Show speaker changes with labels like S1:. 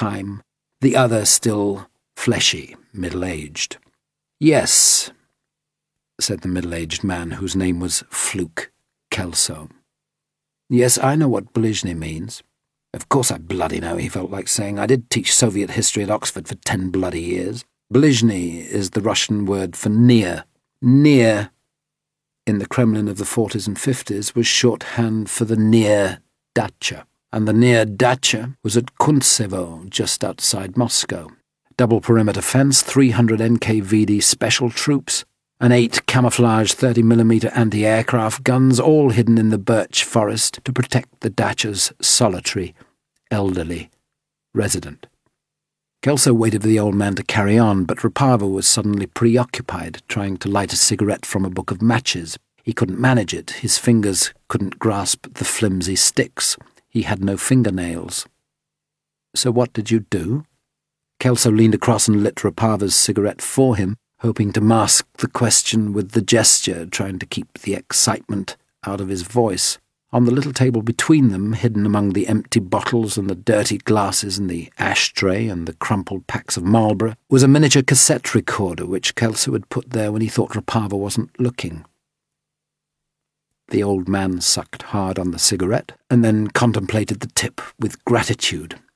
S1: time, the other still fleshy, middle-aged. "Yes," said the middle-aged man whose name was Fluke Kelso. "Yes, I know what Blizhny means. Of course I bloody know," he felt like saying. "I did teach Soviet history at Oxford for 10 bloody years. Blizhny is the Russian word for near. Near, in the Kremlin of the 40s and 50s, was shorthand for the near dacha, and the near dacha was at Kuntsevo, just outside Moscow. Double perimeter fence, 300 NKVD special troops, and 8 camouflage 30mm anti-aircraft guns, all hidden in the birch forest to protect the dacha's solitary, elderly resident. Kelso waited for the old man to carry on, but Rapava was suddenly preoccupied, trying to light a cigarette from a book of matches. He couldn't manage it. His fingers couldn't grasp the flimsy sticks. He had no fingernails. "So what did you do?" Kelso leaned across and lit Rapava's cigarette for him, hoping to mask the question with the gesture, trying to keep the excitement out of his voice. On the little table between them, hidden among the empty bottles and the dirty glasses and the ashtray and the crumpled packs of Marlborough, was a miniature cassette recorder which Kelso had put there when he thought Rapava wasn't looking. The old man sucked hard on the cigarette and then contemplated the tip with gratitude.